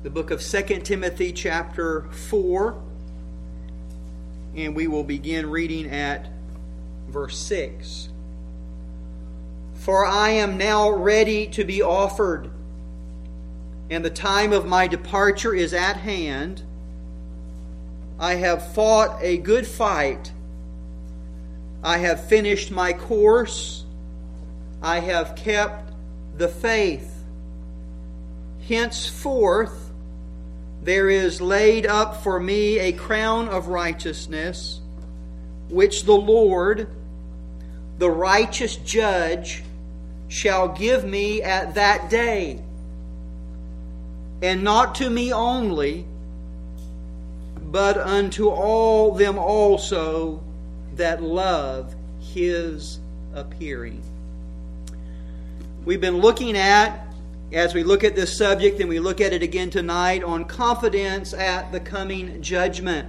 the book of 2 Timothy chapter 4, and we will begin reading at verse 6. For I am now ready to be offered, and the time of my departure is at hand. I have fought a good fight. I have finished my course. I have kept the faith. Henceforth, there is laid up for me a crown of righteousness, which the Lord, the righteous judge, shall give me at that day, and not to me only, but unto all them also that love His appearing. We've been looking at, as we look at this subject, and we look at it again tonight, on confidence at the coming judgment.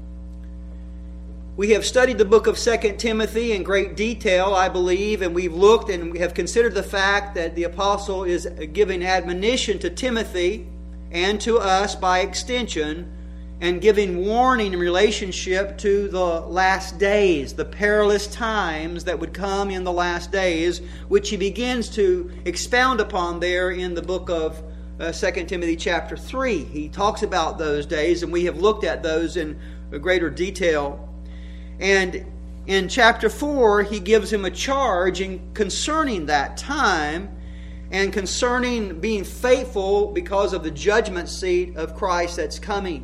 We have studied the book of 2 Timothy in great detail, I believe, and we've looked and we have considered the fact that the apostle is giving admonition to Timothy and to us by extension, and giving warning in relationship to the last days, the perilous times that would come in the last days, which he begins to expound upon there in the book of 2 Timothy chapter 3. He talks about those days, and we have looked at those in greater detail. And in chapter 4, he gives him a charge concerning that time, and concerning being faithful because of the judgment seat of Christ that's coming.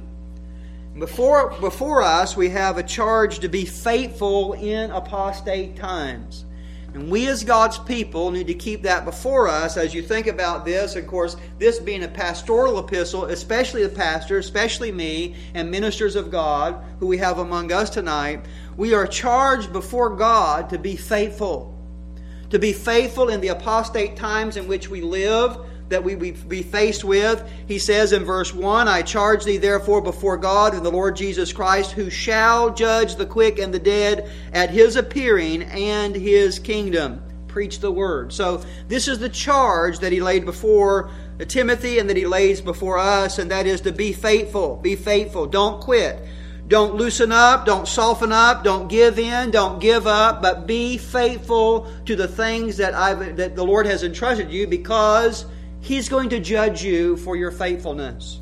Before us, we have a charge to be faithful in apostate times. And we as God's people need to keep that before us as you think about this. Of course, this being a pastoral epistle, especially the pastor, especially me, and ministers of God who we have among us tonight, we are charged before God to be faithful. To be faithful in the apostate times in which we live, that we be faced with. He says in verse 1, I charge thee therefore before God and the Lord Jesus Christ, who shall judge the quick and the dead at His appearing and His kingdom. Preach the word. So this is the charge that he laid before Timothy and that he lays before us, and that is to be faithful. Be faithful. Don't quit. Don't loosen up. Don't soften up. Don't give in. Don't give up. But be faithful to the things that the Lord has entrusted you, because He's going to judge you for your faithfulness.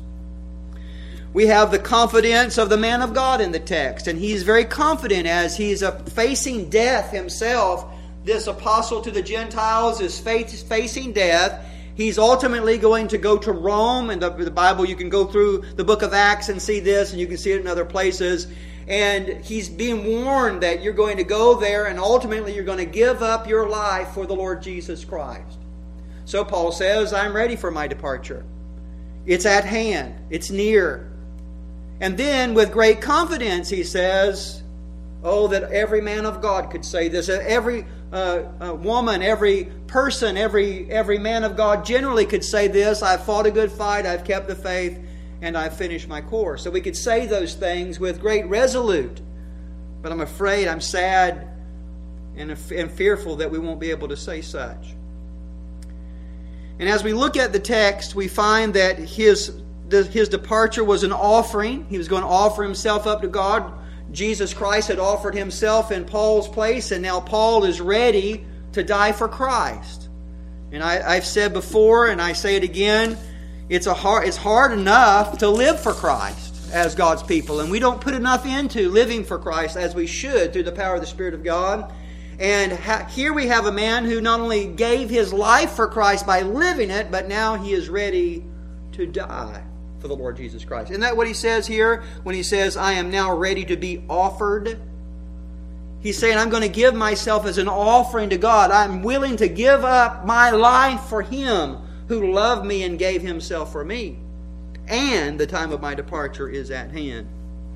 We have the confidence of the man of God in the text, and he's very confident as he's facing death himself. This apostle to the Gentiles is facing death. He's ultimately going to go to Rome. In the Bible, you can go through the book of Acts and see this, and you can see it in other places. And he's being warned that you're going to go there, and ultimately you're going to give up your life for the Lord Jesus Christ. So Paul says, I'm ready for my departure. It's at hand. It's near. And then with great confidence he says, oh, that every man of God could say this. Every woman, every person, every man of God generally could say this. I've fought a good fight. I've kept the faith. And I've finished my course. So we could say those things with great resolute. But I'm afraid, I'm sad and fearful that we won't be able to say such. And as we look at the text, we find that his departure was an offering. He was going to offer himself up to God. Jesus Christ had offered himself in Paul's place, and now Paul is ready to die for Christ. And I've said before, and I say it again, it's hard enough to live for Christ as God's people, and we don't put enough into living for Christ as we should through the power of the Spirit of God. And here we have a man who not only gave his life for Christ by living it, but now he is ready to die for the Lord Jesus Christ. Isn't that what he says here when he says, I am now ready to be offered? He's saying, I'm going to give myself as an offering to God. I'm willing to give up my life for Him who loved me and gave Himself for me. And the time of my departure is at hand.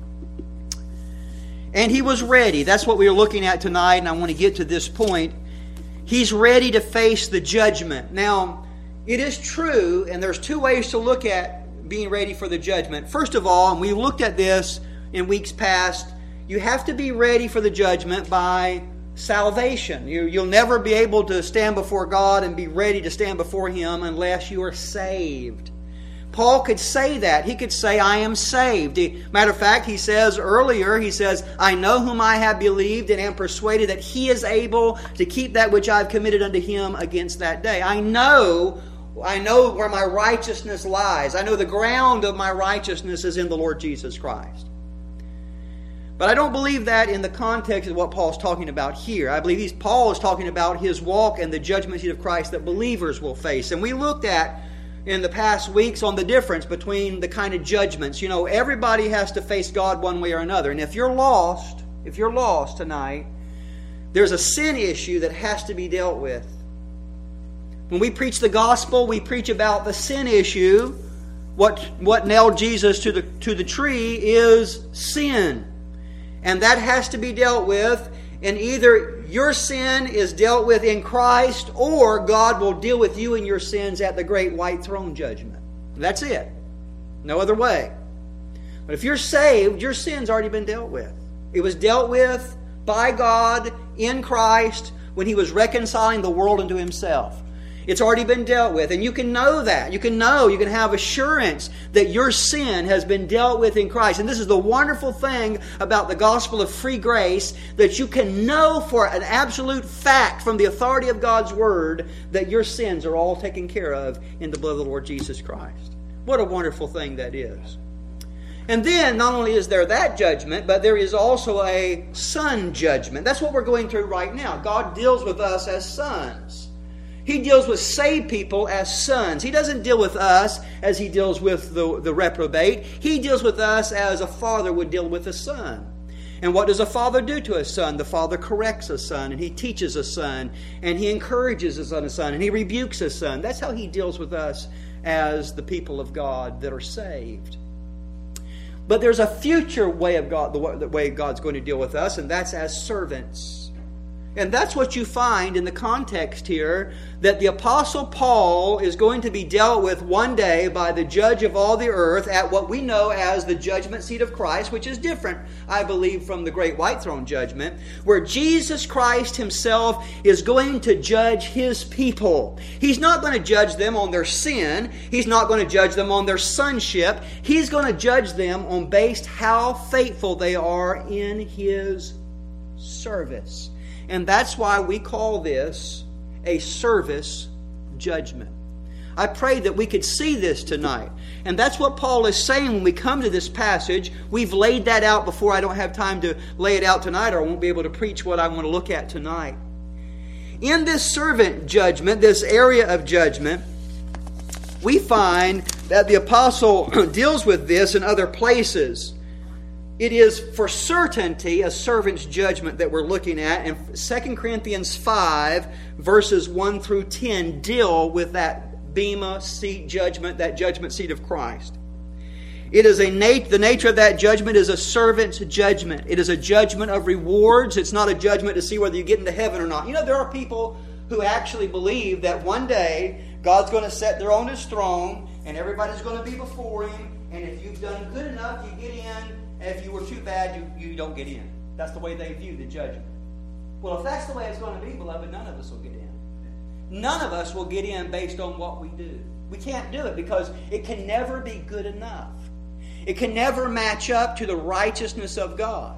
And he was ready. That's what we are looking at tonight, and I want to get to this point. He's ready to face the judgment. Now, it is true, and there's two ways to look at being ready for the judgment. First of all, and we looked at this in weeks past, you have to be ready for the judgment by salvation. You'll never be able to stand before God and be ready to stand before Him unless you are saved. Paul could say that. He could say, I am saved. Matter of fact, he says earlier, I know whom I have believed and am persuaded that he is able to keep that which I have committed unto him against that day. I know where my righteousness lies. I know the ground of my righteousness is in the Lord Jesus Christ. But I don't believe that in the context of what Paul's talking about here. I believe Paul is talking about his walk and the judgment seat of Christ that believers will face. And we looked at in the past weeks on the difference between the kind of judgments. Everybody has to face God one way or another. And if you're lost tonight, there's a sin issue that has to be dealt with. When we preach the gospel, we preach about the sin issue. What nailed Jesus to the tree is sin. And that has to be dealt with, and either your sin is dealt with in Christ, or God will deal with you and your sins at the great white throne judgment. That's it. No other way. But if you're saved, your sin's already been dealt with. It was dealt with by God in Christ when He was reconciling the world unto Himself. It's already been dealt with. And you can know that. You can have assurance that your sin has been dealt with in Christ. And this is the wonderful thing about the gospel of free grace, that you can know for an absolute fact from the authority of God's Word that your sins are all taken care of in the blood of the Lord Jesus Christ. What a wonderful thing that is. And then, not only is there that judgment, but there is also a son judgment. That's what we're going through right now. God deals with us as sons. He deals with saved people as sons. He doesn't deal with us as He deals with the reprobate. He deals with us as a father would deal with a son. And what does a father do to a son? The father corrects a son, and he teaches a son, and he encourages a son, and he rebukes a son. That's how He deals with us as the people of God that are saved. But there's a future way of God, the way God's going to deal with us, and that's as servants. And that's what you find in the context here, that the Apostle Paul is going to be dealt with one day by the judge of all the earth at what we know as the judgment seat of Christ, which is different, I believe, from the great white throne judgment, where Jesus Christ Himself is going to judge His people. He's not going to judge them on their sin. He's not going to judge them on their sonship. He's going to judge them on based how faithful they are in His service. And that's why we call this a service judgment. I pray that we could see this tonight. And that's what Paul is saying when we come to this passage. We've laid that out before. I don't have time to lay it out tonight, or I won't be able to preach what I want to look at tonight. In this servant judgment, this area of judgment, we find that the apostle deals with this in other places. It is for certainty a servant's judgment that we're looking at. And 2 Corinthians 5, verses 1 through 10 deal with that bema seat judgment, that judgment seat of Christ. It is the nature of that judgment is a servant's judgment. It is a judgment of rewards. It's not a judgment to see whether you get into heaven or not. There are people who actually believe that one day God's going to sit there on His throne and everybody's going to be before Him. And if you've done good enough, you get in. And if you were too bad, you don't get in. That's the way they view the judgment. Well, if that's the way it's going to be, beloved, none of us will get in. None of us will get in based on what we do. We can't do it because it can never be good enough. It can never match up to the righteousness of God.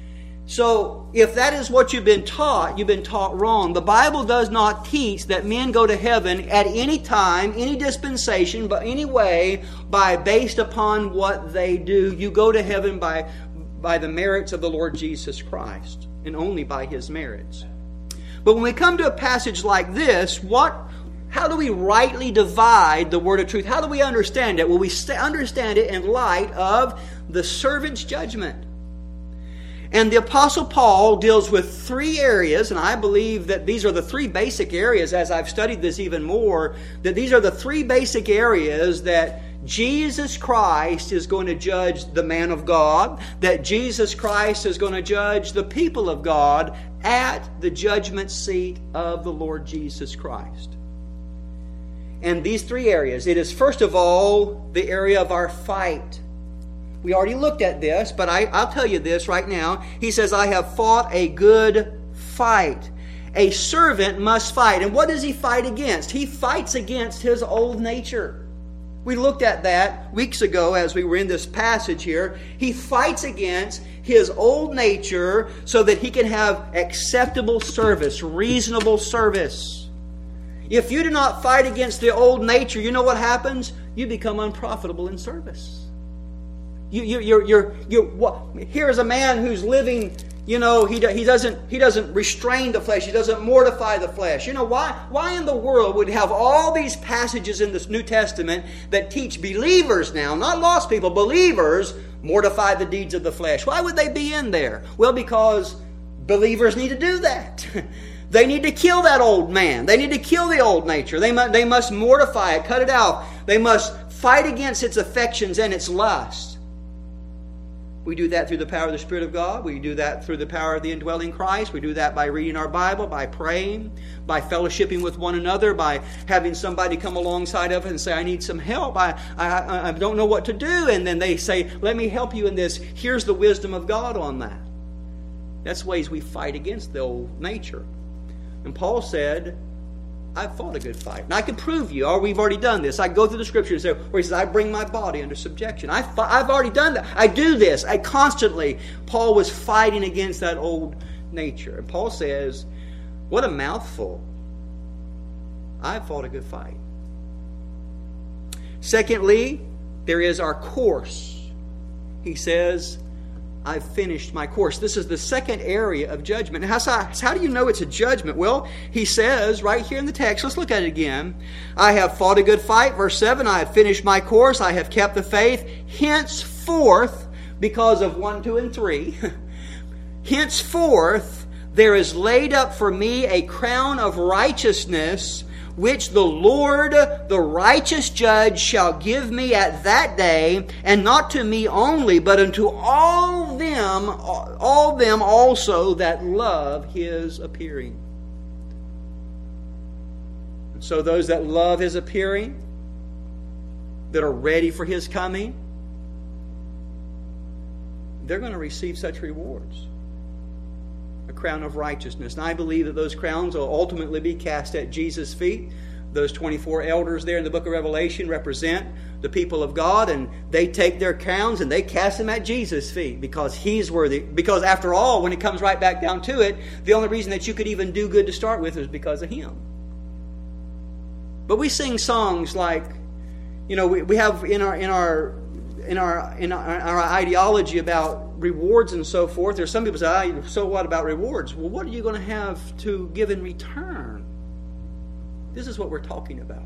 So, if that is what you've been taught wrong. The Bible does not teach that men go to heaven at any time, any dispensation, but any way, based upon what they do. You go to heaven by the merits of the Lord Jesus Christ, and only by His merits. But when we come to a passage like this, how do we rightly divide the word of truth? How do we understand it? Well, we understand it in light of the servant's judgment. And the Apostle Paul deals with three areas, and I believe that these are the three basic areas, as I've studied this even more, that these are the three basic areas that Jesus Christ is going to judge the man of God, that Jesus Christ is going to judge the people of God at the judgment seat of the Lord Jesus Christ. And these three areas, it is first of all the area of our fight. We already looked at this, but I'll tell you this right now. He says, I have fought a good fight. A servant must fight. And what does he fight against? He fights against his old nature. We looked at that weeks ago as we were in this passage here. He fights against his old nature so that he can have acceptable service, reasonable service. If you do not fight against the old nature, you know what happens? You become unprofitable in service. Here's a man who's living, he doesn't restrain the flesh. He doesn't mortify the flesh. You know why? Why in the world would have all these passages in this New Testament that teach believers now, not lost people, believers, mortify the deeds of the flesh? Why would they be in there? Well, because believers need to do that. They need to kill that old man. They need to kill the old nature. They must mortify it, cut it out. They must fight against its affections and its lust. We do that through the power of the Spirit of God. We do that through the power of the indwelling Christ. We do that by reading our Bible, by praying, by fellowshipping with one another, by having somebody come alongside of us and say, I need some help. I don't know what to do. And then they say, let me help you in this. Here's the wisdom of God on that. That's ways we fight against the old nature. And Paul said, I've fought a good fight. And I can prove you, or we've already done this. I go through the Scriptures where he says, I bring my body under subjection. I've already done that. I do this. Paul was fighting against that old nature. And Paul says, what a mouthful. I've fought a good fight. Secondly, there is our course. He says, I've finished my course. This is the second area of judgment. How do you know it's a judgment? Well, he says right here in the text, let's look at it again. I have fought a good fight. Verse 7, I have finished my course. I have kept the faith. Henceforth, because of 1, 2, and 3, henceforth there is laid up for me a crown of righteousness, which the Lord, the righteous judge, shall give me at that day, and not to me only, but unto all them also that love his appearing. And so those that love his appearing, that are ready for his coming, they're going to receive such rewards. A crown of righteousness. And I believe that those crowns will ultimately be cast at Jesus' feet. Those 24 elders there in the book of Revelation represent the people of God, and they take their crowns and they cast them at Jesus' feet because he's worthy. Because after all, when it comes right back down to it, the only reason that you could even do good to start with is because of him. But we sing songs like, we have in our ideology about rewards and so forth. There's some people say, so what about rewards? Well, what are you going to have to give in return? This is what we're talking about.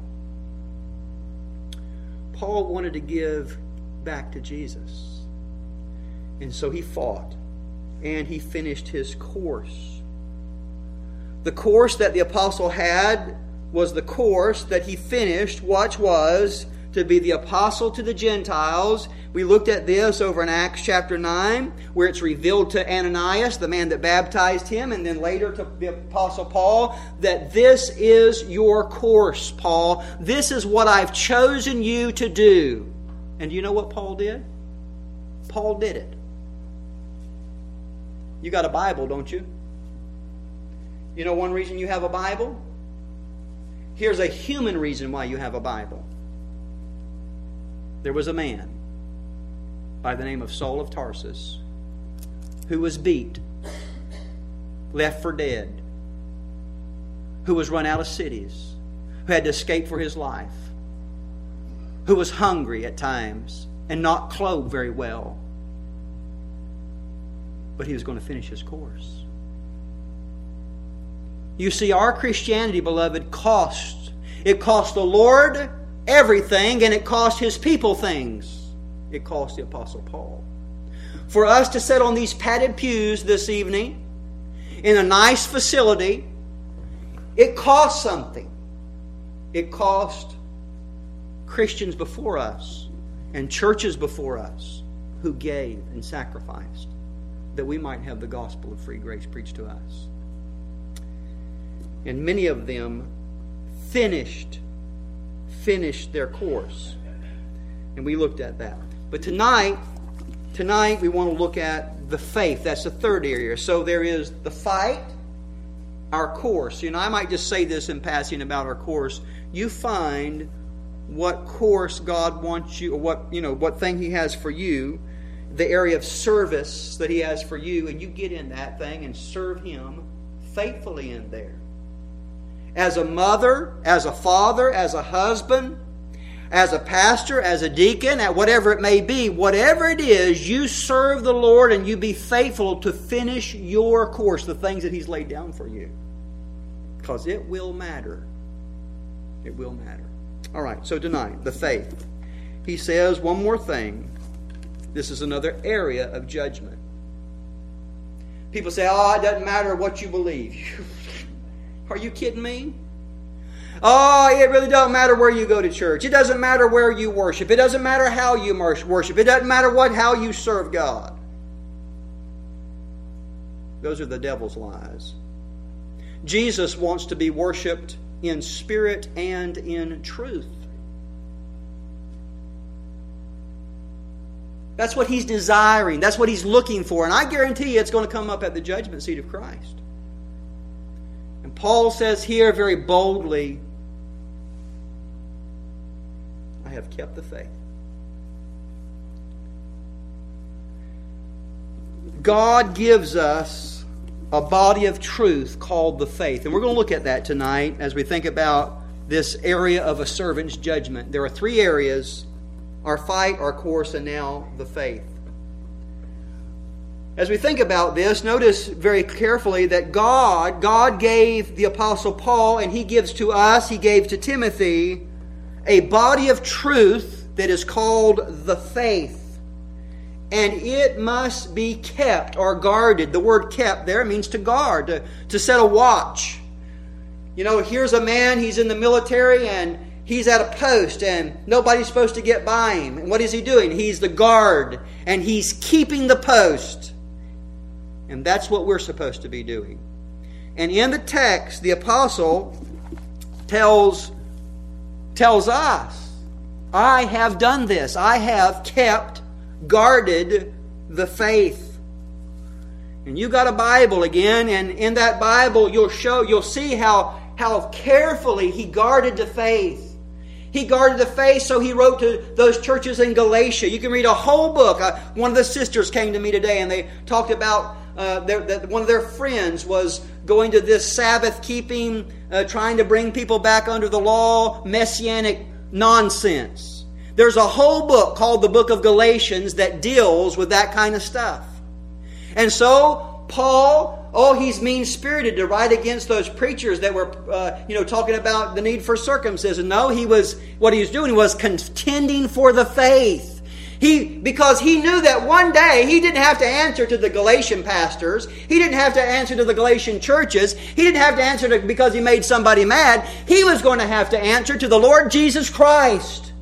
Paul wanted to give back to Jesus. And so he fought. And he finished his course. The course that the apostle had was the course that he finished, which was to be the apostle to the Gentiles. We looked at this over in Acts chapter 9, where it's revealed to Ananias, the man that baptized him, and then later to the apostle Paul, that this is your course, Paul. This is what I've chosen you to do. And do you know what Paul did? Paul did it. You got a Bible, don't you? You know one reason you have a Bible? Here's a human reason why you have a Bible. There was a man by the name of Saul of Tarsus who was beat, left for dead, who was run out of cities, who had to escape for his life, who was hungry at times and not clothed very well. But he was going to finish his course. You see, our Christianity, beloved, cost. It cost the Lord everything, and it cost his people things. It cost the Apostle Paul. For us to sit on these padded pews this evening in a nice facility, it cost something. It cost Christians before us and churches before us who gave and sacrificed that we might have the gospel of free grace preached to us. And many of them finished their course. And we looked at that. But tonight we want to look at the faith. That's the third area. So there is the fight, our course. I might just say this in passing about our course. You find what course God wants you, or what thing He has for you, the area of service that He has for you, and you get in that thing and serve Him faithfully in there. As a mother, as a father, as a husband, as a pastor, as a deacon, at whatever it may be, whatever it is, you serve the Lord and you be faithful to finish your course, the things that He's laid down for you. Because it will matter. It will matter. All right, so tonight, the faith. He says one more thing. This is another area of judgment. People say, it doesn't matter what you believe. Are you kidding me? It really doesn't matter where you go to church. It doesn't matter where you worship. It doesn't matter how you worship. It doesn't matter how you serve God. Those are the devil's lies. Jesus wants to be worshipped in spirit and in truth. That's what He's desiring. That's what He's looking for. And I guarantee you it's going to come up at the judgment seat of Christ. And Paul says here very boldly, I have kept the faith. God gives us a body of truth called the faith. And we're going to look at that tonight as we think about this area of a servant's judgment. There are 3 areas: our fight, our course, and now the faith. As we think about this, notice very carefully that God gave the Apostle Paul, and He gives to us, He gave to Timothy, a body of truth that is called the faith. And it must be kept or guarded. The word kept there means to guard, to set a watch. Here's a man, he's in the military, and he's at a post, and nobody's supposed to get by him. And what is he doing? He's the guard, and he's keeping the post. And that's what we're supposed to be doing. And in the text, the apostle tells us, I have done this. I have guarded the faith. And you got a Bible again, and in that Bible you'll see how carefully he guarded the faith. He guarded the faith, so he wrote to those churches in Galatia. You can read a whole book. One of the sisters came to me today, and they talked about that one of their friends was going to this Sabbath keeping, trying to bring people back under the law, messianic nonsense. There's a whole book called the Book of Galatians that deals with that kind of stuff. And so Paul, he's mean-spirited to write against those preachers that were, talking about the need for circumcision. No, what he was doing was contending for the faith. Because he knew that one day he didn't have to answer to the Galatian pastors. He didn't have to answer to the Galatian churches. He didn't have to answer because he made somebody mad. He was going to have to answer to the Lord Jesus Christ.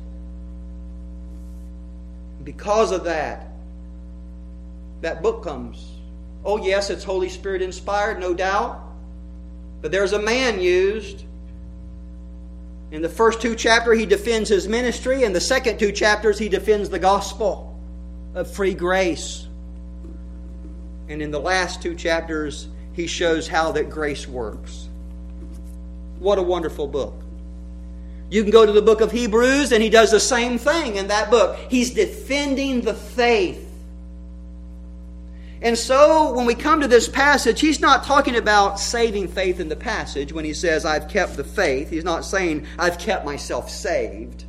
Because of that book comes. Oh yes, it's Holy Spirit inspired, no doubt. But there's a man used. In the first 2 chapters, he defends his ministry. In the second 2 chapters, he defends the gospel of free grace. And in the last 2 chapters, he shows how that grace works. What a wonderful book. You can go to the book of Hebrews, and he does the same thing in that book. He's defending the faith. And so, when we come to this passage, he's not talking about saving faith in the passage when he says, I've kept the faith. He's not saying, I've kept myself saved.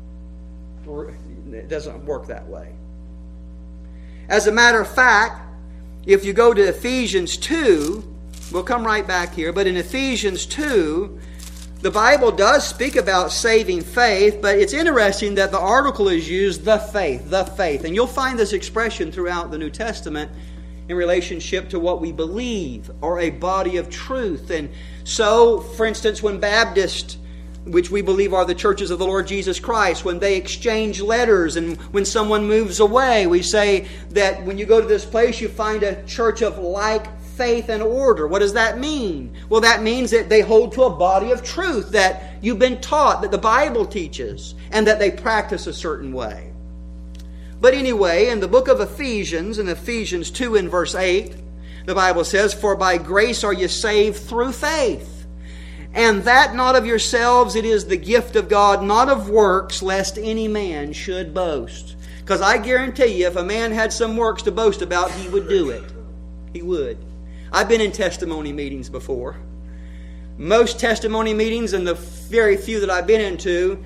It doesn't work that way. As a matter of fact, if you go to Ephesians 2, we'll come right back here, but in Ephesians 2, the Bible does speak about saving faith, but it's interesting that the article is used, the faith. And you'll find this expression throughout the New Testament in relationship to what we believe, or a body of truth. And so, for instance, when Baptists, which we believe are the churches of the Lord Jesus Christ, when they exchange letters and when someone moves away, we say that when you go to this place, you find a church of like faith and order. What does that mean? Well, that means that they hold to a body of truth that you've been taught, that the Bible teaches, and that they practice a certain way. But anyway, in the book of Ephesians, in Ephesians 2 and verse 8, the Bible says, For by grace are you saved through faith. And that not of yourselves, it is the gift of God, not of works, lest any man should boast. Because I guarantee you, if a man had some works to boast about, he would do it. He would. I've been in testimony meetings before. Most testimony meetings, and the very few that I've been into,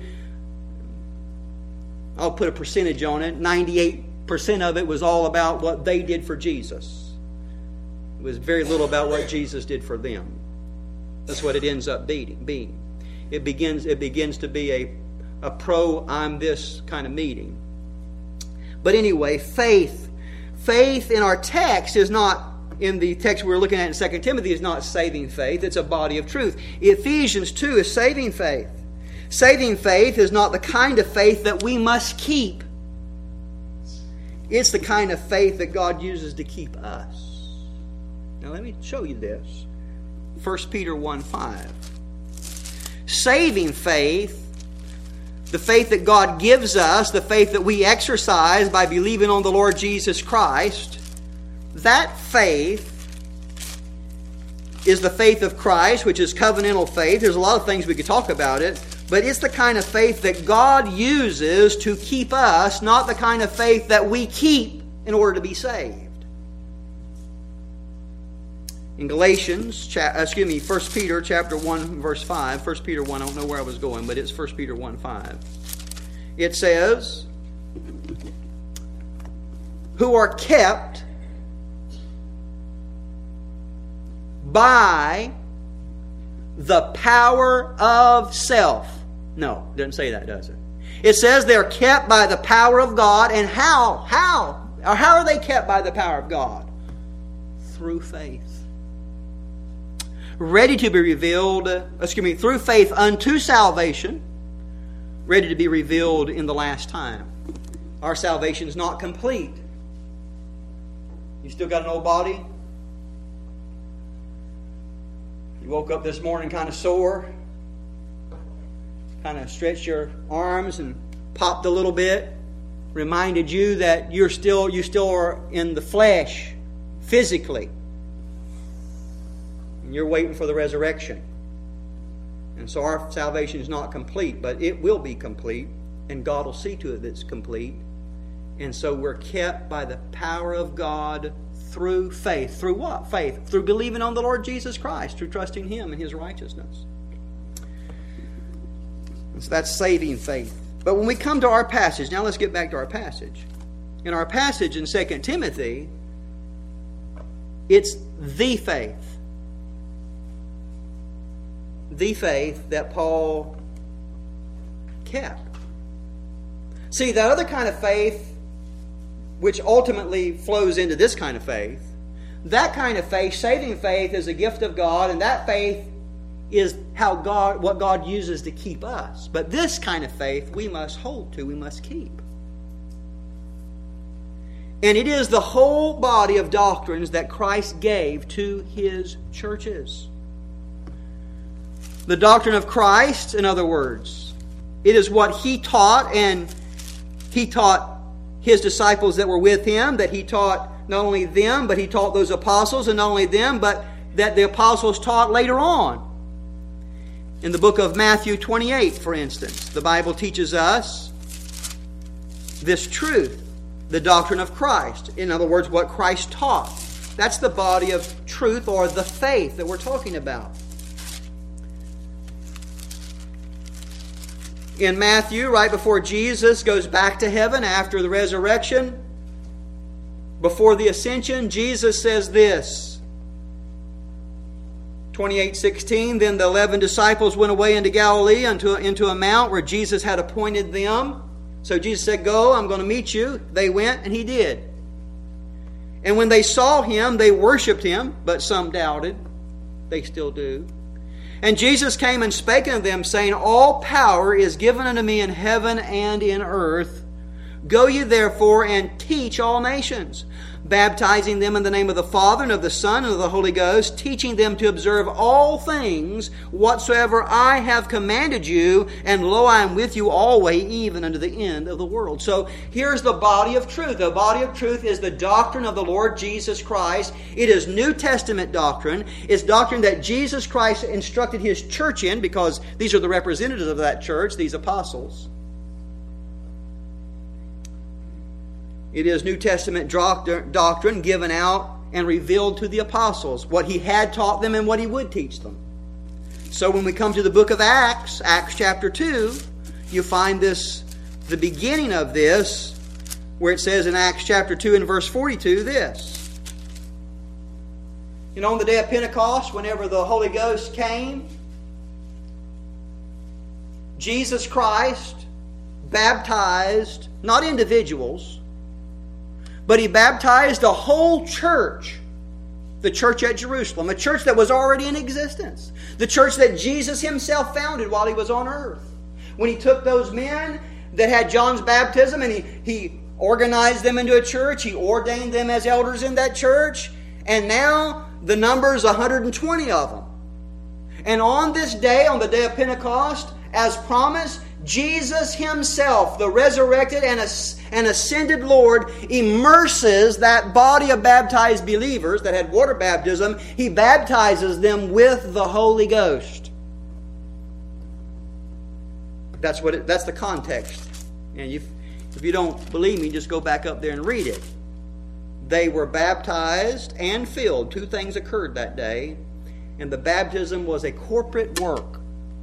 I'll put a percentage on it, 98% of it was all about what they did for Jesus. It was very little about what Jesus did for them. That's what it ends up being. It begins to be a pro, I'm this kind of meeting. But anyway, faith in our text is not, in the text we're looking at in 2 Timothy, is not saving faith. It's a body of truth. Ephesians 2 is saving faith. Saving faith is not the kind of faith that we must keep. It's the kind of faith that God uses to keep us. Now let me show you this. 1 Peter 1:5. Saving faith, the faith that God gives us, the faith that we exercise by believing on the Lord Jesus Christ, that faith is the faith of Christ, which is covenantal faith. There's a lot of things we could talk about it, but it's the kind of faith that God uses to keep us, not the kind of faith that we keep in order to be saved. In 1 Peter chapter 1, verse 5, 1 Peter 1, I don't know where I was going, but it's 1 Peter 1:5. It says, who are kept by the power of self. No, it doesn't say that, does it? It says they're kept by the power of God. And how? How are they kept by the power of God? Through faith. Ready to be revealed, through faith unto salvation, ready to be revealed in the last time. Our salvation is not complete. You still got an old body? You woke up this morning kind of sore, kind of stretched your arms and popped a little bit, reminded you that you still are in the flesh, physically. And you're waiting for the resurrection. And so our salvation is not complete, but it will be complete, and God will see to it that it's complete. And so we're kept by the power of God through faith. Through what? Faith. Through believing on the Lord Jesus Christ, through trusting Him and His righteousness. And so that's saving faith. But when we come to our passage, now let's get back to our passage. In our passage in 2 Timothy, it's the faith. The faith that Paul kept. See, that other kind of faith, which ultimately flows into this kind of faith, that kind of faith, saving faith, is a gift of God, and that faith is what God uses to keep us. But this kind of faith we must hold to, we must keep. And it is the whole body of doctrines that Christ gave to His churches. The doctrine of Christ, in other words, it is what He taught, and He taught His disciples that were with Him, that He taught not only them, but He taught those apostles, and not only them, but that the apostles taught later on. In the book of Matthew 28, for instance, the Bible teaches us this truth, the doctrine of Christ. In other words, what Christ taught. That's the body of truth, or the faith that we're talking about. In Matthew, right before Jesus goes back to heaven after the resurrection, before the ascension, Jesus says this, 28:16, then the 11 disciples went away into Galilee into a mount where Jesus had appointed them. So Jesus said, go, I'm going to meet you. They went, and He did. And when they saw Him, they worshipped Him, but some doubted. They still do. And Jesus came and spake unto them, saying, all power is given unto me in heaven and in earth. Go ye therefore and teach all nations, baptizing them in the name of the Father and of the Son and of the Holy Ghost, teaching them to observe all things whatsoever I have commanded you, and lo, I am with you always, even unto the end of the world. So here's the body of truth. The body of truth is the doctrine of the Lord Jesus Christ. It is New Testament doctrine. It's doctrine that Jesus Christ instructed His church in, because these are the representatives of that church, these apostles. It is New Testament doctrine given out and revealed to the apostles, what He had taught them and what He would teach them. So when we come to the book of Acts, Acts chapter 2, you find this, the beginning of this, where it says in Acts chapter 2 and verse 42 this. You know, on the day of Pentecost, whenever the Holy Ghost came, Jesus Christ baptized, not individuals, but He baptized a whole church, the church at Jerusalem, a church that was already in existence, the church that Jesus Himself founded while He was on earth. When He took those men that had John's baptism and He organized them into a church, He ordained them as elders in that church, and now the number is 120 of them. And on this day, on the day of Pentecost, as promised, Jesus Himself, the resurrected and ascended Lord, immerses that body of baptized believers that had water baptism. He baptizes them with the Holy Ghost. That's the context. And if you don't believe me, just go back up there and read it. They were baptized and filled. Two things occurred that day. And the baptism was a corporate work.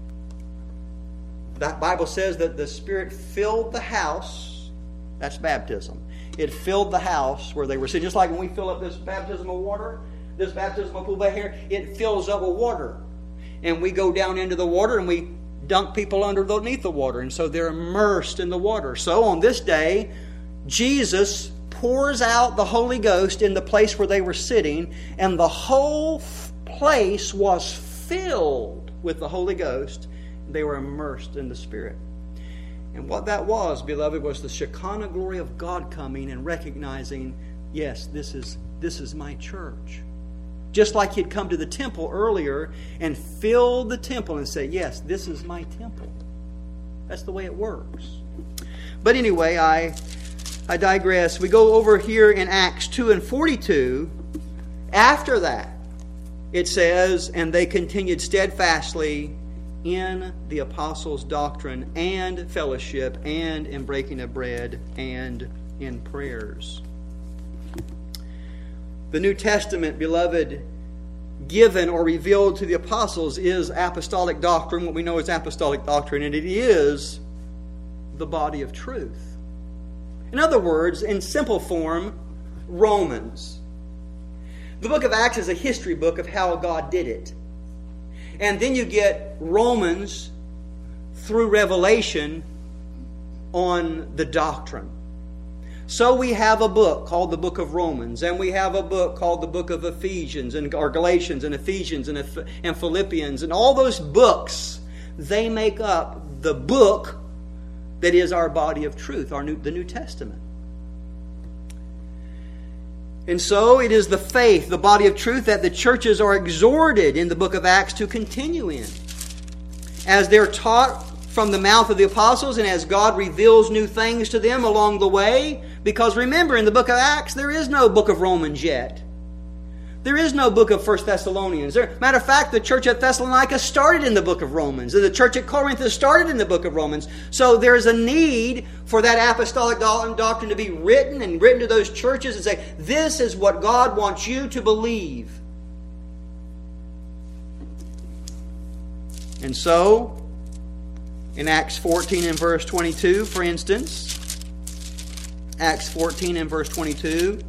That Bible says that the Spirit filled the house. That's baptism. It filled the house where they were sitting. Just like when we fill up this baptismal water, this baptismal pool back here, it fills up with water. And we go down into the water and we dunk people underneath the water. And so they're immersed in the water. So on this day, Jesus pours out the Holy Ghost in the place where they were sitting. And the whole place was filled with the Holy Ghost. They were immersed in the Spirit. And what that was, beloved, was the Shekinah glory of God coming and recognizing, yes, this is my church. Just like He'd come to the temple earlier and filled the temple and say, yes, this is my temple. That's the way it works. But anyway, I digress. We go over here in Acts 2 and 42. After that, it says, and they continued steadfastly in the apostles' doctrine and fellowship and in breaking of bread and in prayers. The New Testament, beloved, given or revealed to the apostles is apostolic doctrine, what we know as apostolic doctrine, and it is the body of truth. In other words, in simple form, Romans. The book of Acts is a history book of how God did it. And then you get Romans through Revelation on the doctrine. So we have a book called the book of Romans, and we have a book called the book of Ephesians, or Galatians and Ephesians and Philippians, and all those books, they make up the book that is our body of truth, the New Testament. And so it is the faith, the body of truth, that the churches are exhorted in the book of Acts to continue in. As they're taught from the mouth of the apostles and as God reveals new things to them along the way. Because remember, in the book of Acts, there is no book of Romans yet. There is no book of 1 Thessalonians. Matter of fact, the church at Thessalonica started in the book of Romans. And the church at Corinth started in the book of Romans. So there is a need for that apostolic doctrine to be written and written to those churches and say, this is what God wants you to believe. And so, in Acts 14 and verse 22, for instance, Acts 14 and verse 22,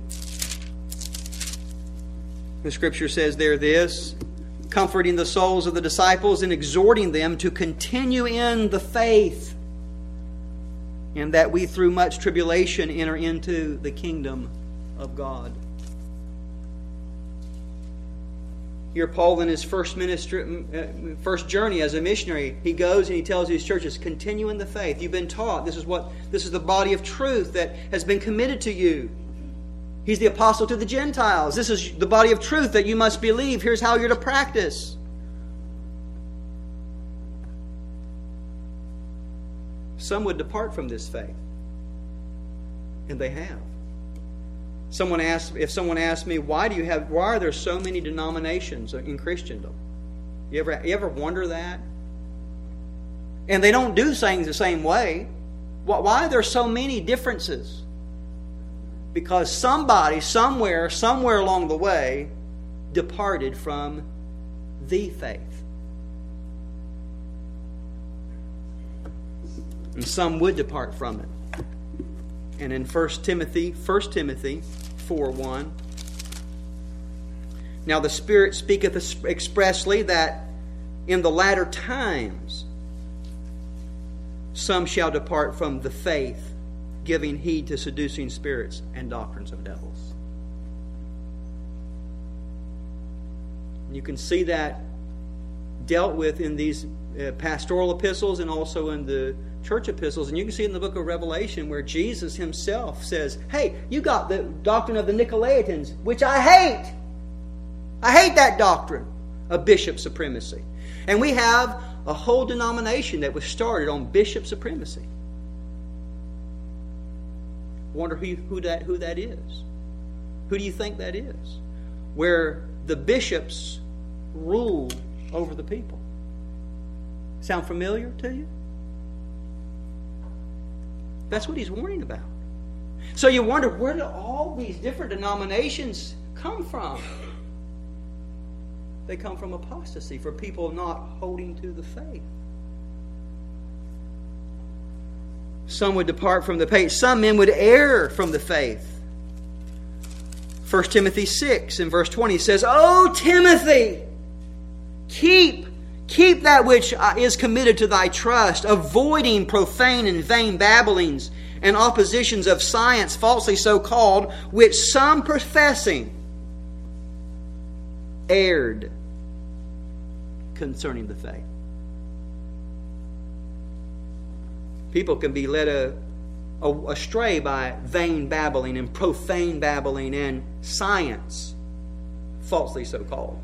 the Scripture says there this, comforting the souls of the disciples and exhorting them to continue in the faith, and that we through much tribulation enter into the kingdom of God. Here, Paul, in his first journey as a missionary, he goes and he tells these churches, continue in the faith. You've been taught. This is the body of truth that has been committed to you. He's the apostle to the Gentiles. This is the body of truth that you must believe. Here's how you're to practice. Some would depart from this faith. And they have. If someone asked me, why are there so many denominations in Christendom? You ever wonder that? And they don't do things the same way. Why are there so many differences? Because somebody, somewhere along the way, departed from the faith. And some would depart from it. And in 1 Timothy 4:1, now the Spirit speaketh expressly that in the latter times some shall depart from the faith, giving heed to seducing spirits and doctrines of devils. You can see that dealt with in these pastoral epistles and also in the church epistles. And you can see in the book of Revelation where Jesus himself says, hey, you got the doctrine of the Nicolaitans, which I hate. I hate that doctrine of bishop supremacy. And we have a whole denomination that was started on bishop supremacy. Wonder who that is. Who do you think that is? Where the bishops rule over the people. Sound familiar to you? That's what he's warning about. So you wonder, where do all these different denominations come from? They come from apostasy, for people not holding to the faith. Some would depart from the faith. Some men would err from the faith. 1 Timothy 6 in verse 20 says, O Timothy, keep that which is committed to thy trust, avoiding profane and vain babblings and oppositions of science falsely so called, which some professing erred concerning the faith. People can be led astray by vain babbling and profane babbling and science falsely so called.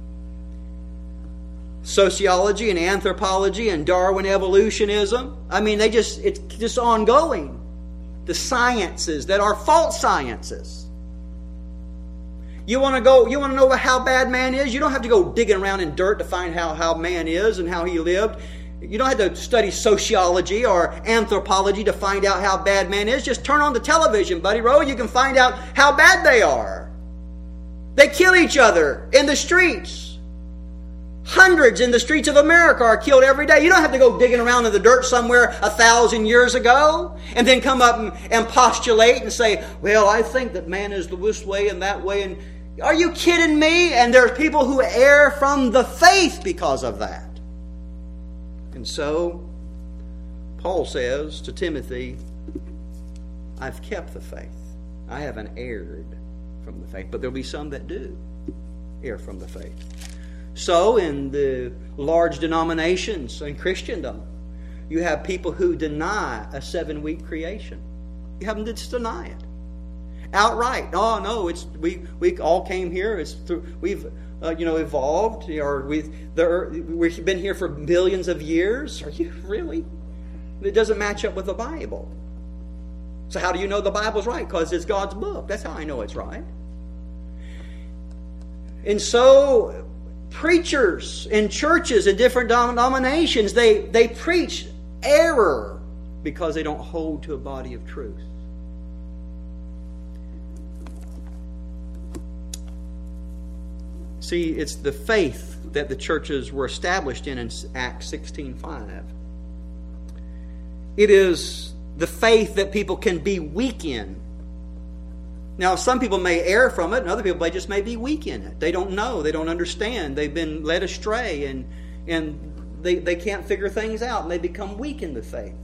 Sociology and anthropology and Darwin evolutionism. I mean, it's just ongoing. The sciences that are false sciences. You want to know how bad man is? You don't have to go digging around in dirt to find how man is and how he lived. You don't have to study sociology or anthropology to find out how bad man is. Just turn on the television, buddy Rowe. You can find out how bad they are. They kill each other in the streets. Hundreds in the streets of America are killed every day. You don't have to go digging around in the dirt somewhere 1,000 years ago and then come up and postulate and say, well, I think that man is this way and that way. And are you kidding me? And there are people who err from the faith because of that. And so, Paul says to Timothy, I've kept the faith. I haven't erred from the faith. But there'll be some that do err from the faith. So, in the large denominations in Christendom, you have people who deny a 7-week creation. You have them to just deny it outright. Oh no, we all came here. We've evolved, or we've been here for billions of years. Are you really? It doesn't match up with the Bible. So how do you know the Bible's right? Because it's God's book. That's how I know it's right. And so, preachers in churches in different denominations, they preach error because they don't hold to a body of truth. See, it's the faith that the churches were established in Acts 16:5. It is the faith that people can be weak in. Now, some people may err from it, and other people just may be weak in it. They don't know. They don't understand. They've been led astray, and they can't figure things out, and they become weak in the faith.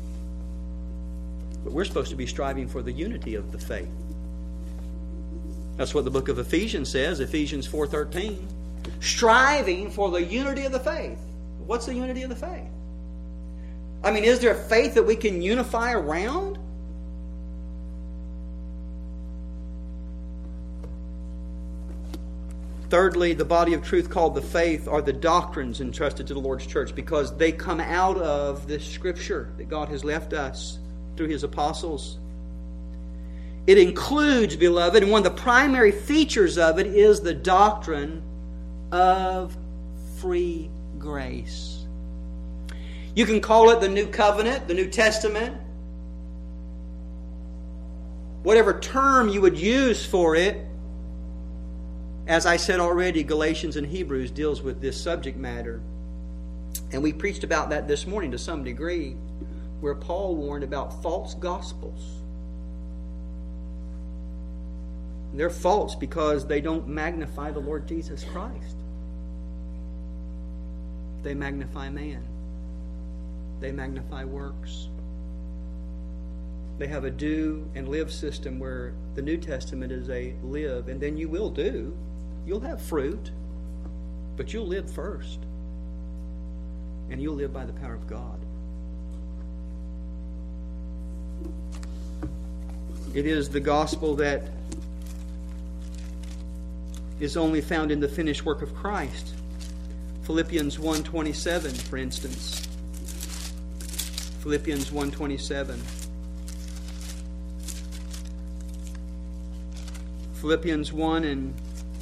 But we're supposed to be striving for the unity of the faith. That's what the book of Ephesians says, Ephesians 4:13. Striving for the unity of the faith. What's the unity of the faith? I mean, is there a faith that we can unify around? Thirdly, the body of truth called the faith are the doctrines entrusted to the Lord's church, because they come out of this Scripture that God has left us through His apostles. It includes, beloved, and one of the primary features of it is the doctrine of free grace. You can call it the New Covenant, the New Testament, whatever term you would use for it. As I said already, Galatians and Hebrews deals with this subject matter. And we preached about that this morning to some degree, where Paul warned about false gospels. They're false because they don't magnify the Lord Jesus Christ. They magnify man. They magnify works. They have a do and live system where the New Testament is a live, and then you will do. You'll have fruit, but you'll live first. And you'll live by the power of God. It is the gospel that is only found in the finished work of Christ. Philippians 1:27, for instance. Philippians 1:27. Philippians 1 and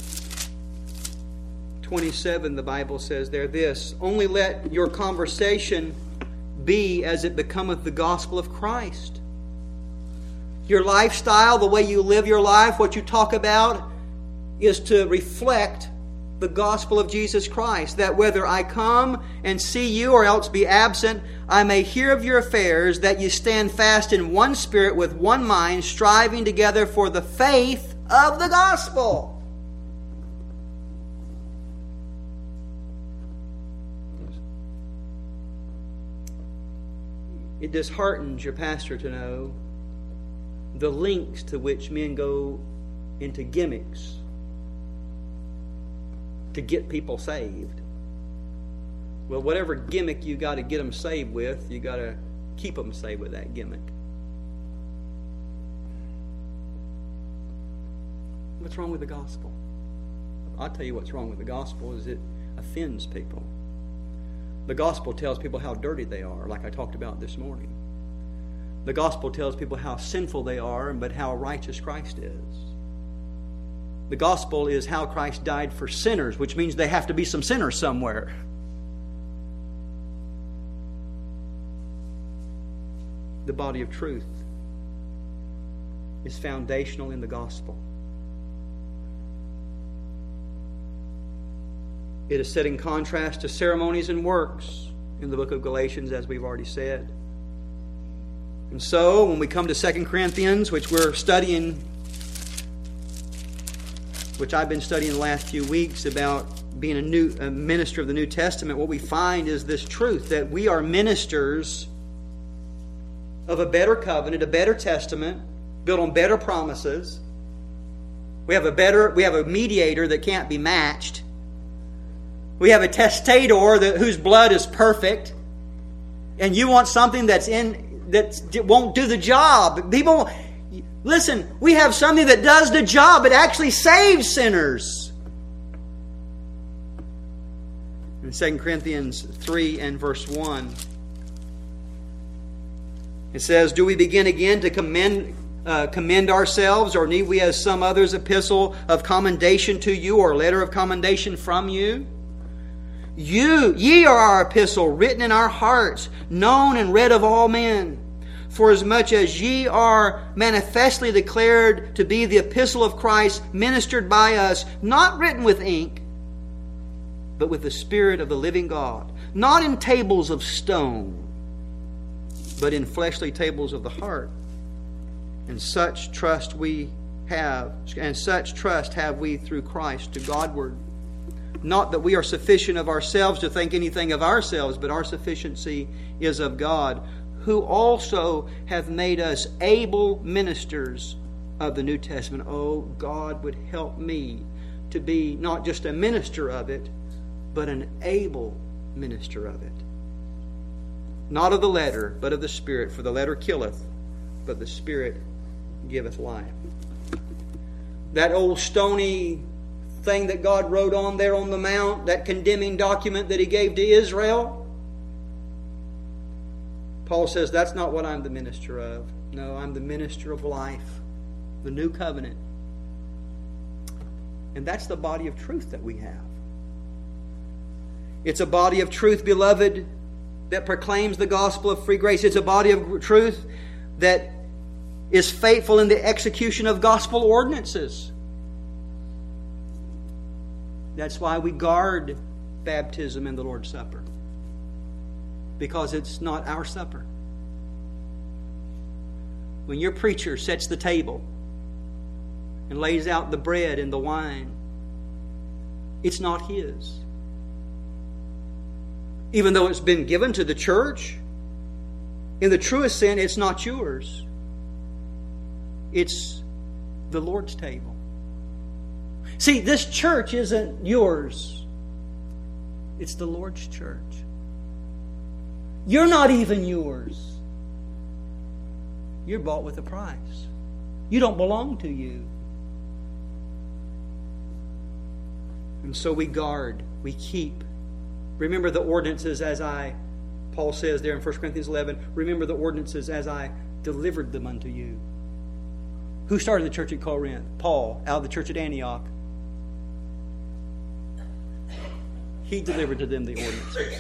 27, the Bible says there this: only let your conversation be as it becometh the gospel of Christ. Your lifestyle, the way you live your life, what you talk about, is to reflect the gospel of Jesus Christ, that whether I come and see you or else be absent, I may hear of your affairs, that you stand fast in one spirit with one mind, striving together for the faith of the gospel. It disheartens your pastor to know the lengths to which men go into gimmicks to get people saved. Well, whatever gimmick you got to get them saved with, you got to keep them saved with that gimmick. What's wrong with the gospel? I'll tell you what's wrong with the gospel is it offends people. The gospel tells people how dirty they are, like I talked about this morning. The gospel tells people how sinful they are, but how righteous Christ is. The gospel is how Christ died for sinners, which means they have to be some sinners somewhere. The body of truth is foundational in the gospel. It is set in contrast to ceremonies and works in the book of Galatians, as we've already said. And so, when we come to 2 Corinthians, which we're studying, which I've been studying the last few weeks about being a minister of the New Testament, what we find is this truth, that we are ministers of a better covenant, a better testament, built on better promises. We have a mediator that can't be matched. We have a testator whose blood is perfect. And you want something that won't do the job. People, listen, we have something that does the job. It actually saves sinners. In 2 Corinthians 3 and verse 1, it says, do we begin again to commend ourselves, or need we as some others epistle of commendation to you, or letter of commendation from you? Ye are our epistle, written in our hearts, known and read of all men. For as much as ye are manifestly declared to be the epistle of Christ, ministered by us, not written with ink, but with the Spirit of the living God, not in tables of stone, but in fleshly tables of the heart. And such trust have we through Christ to Godward. Not that we are sufficient of ourselves to think anything of ourselves, but our sufficiency is of God, who also have made us able ministers of the New Testament. Oh, God would help me to be not just a minister of it, but an able minister of it. Not of the letter, but of the Spirit. For the letter killeth, but the Spirit giveth life. That old stony thing that God wrote on there on the mount, that condemning document that He gave to Israel, Paul says, that's not what I'm the minister of. No, I'm the minister of life, the new covenant. And that's the body of truth that we have. It's a body of truth, beloved, that proclaims the gospel of free grace. It's a body of truth that is faithful in the execution of gospel ordinances. That's why we guard baptism and the Lord's Supper. Because it's not our supper. When your preacher sets the table and lays out the bread and the wine, it's not his. Even though it's been given to the church, in the truest sense, it's not yours. It's the Lord's table. See, this church isn't yours. It's the Lord's church. You're not even yours. You're bought with a price. You don't belong to you. And so we guard, we keep. Remember the ordinances Paul says there in 1 Corinthians 11, remember the ordinances as I delivered them unto you. Who started the church at Corinth? Paul, out of the church at Antioch. He delivered to them the ordinances.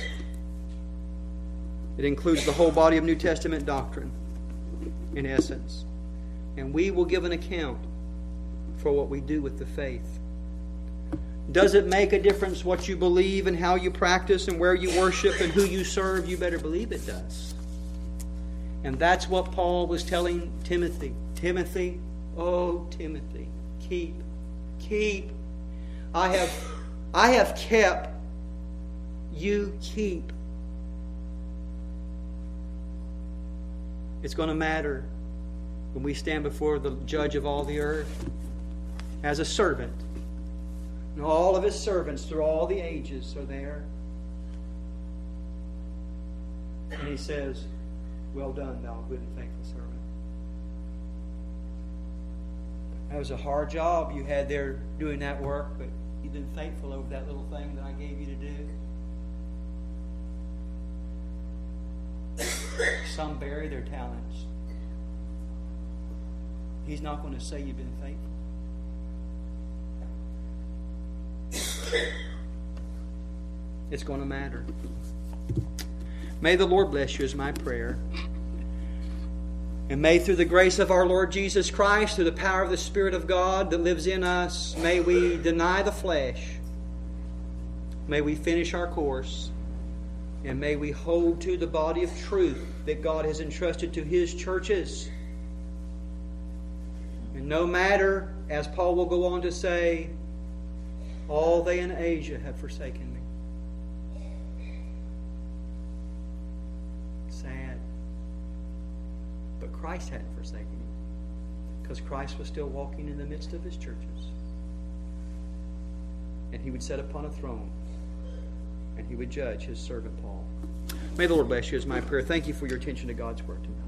It includes the whole body of New Testament doctrine, in essence. And we will give an account for what we do with the faith. Does it make a difference what you believe and how you practice and where you worship and who you serve? You better believe it does. And that's what Paul was telling Timothy. Timothy, oh Timothy, keep. I have kept, you keep. It's going to matter when we stand before the judge of all the earth as a servant. And all of his servants through all the ages are there. And he says, well done, thou good and faithful servant. That was a hard job you had there doing that work, but you've been faithful over that little thing that I gave you to do. Some bury their talents. He's not going to say you've been faithful. It's going to matter. May the Lord bless you is my prayer. And may through the grace of our Lord Jesus Christ, through the power of the Spirit of God that lives in us, may we deny the flesh. May we finish our course. And may we hold to the body of truth that God has entrusted to His churches. And no matter, as Paul will go on to say, all they in Asia have forsaken me. Sad. But Christ hadn't forsaken him, because Christ was still walking in the midst of His churches. And He would sit upon a throne, and He would judge His servant Paul. May the Lord bless you is my prayer. Thank you for your attention to God's Word tonight.